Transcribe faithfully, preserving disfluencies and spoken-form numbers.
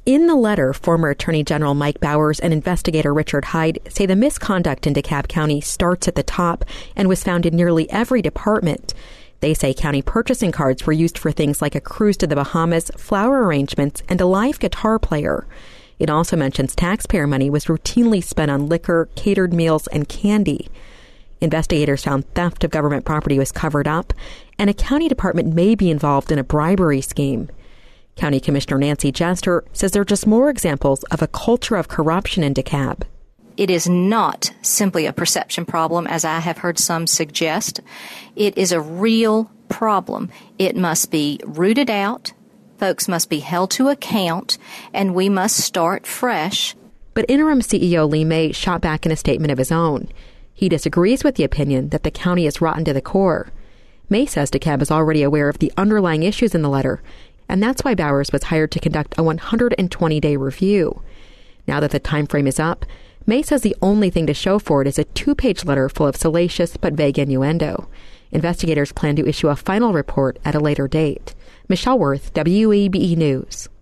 In the letter, former Attorney General Mike Bowers and investigator Richard Hyde say the misconduct in DeKalb County starts at the top and was found in nearly every department. They say county purchasing cards were used for things like a cruise to the Bahamas, flower arrangements, and a live guitar player. It also mentions taxpayer money was routinely spent on liquor, catered meals, and candy. Investigators found theft of government property was covered up, and a county department may be involved in a bribery scheme. County Commissioner Nancy Jester says there are just more examples of a culture of corruption in DeKalb. It is not simply a perception problem, as I have heard some suggest. It is a real problem. It must be rooted out, folks must be held to account, and we must start fresh. But interim C E O Lee May shot back in a statement of his own. He disagrees with the opinion that the county is rotten to the core. May says DeKalb is already aware of the underlying issues in the letter, and that's why Bowers was hired to conduct a one hundred twenty day review. Now that the time frame is up, May says the only thing to show for it is a two-page letter full of salacious but vague innuendo. Investigators plan to issue a final report at a later date. Michelle Worth, W E B E News.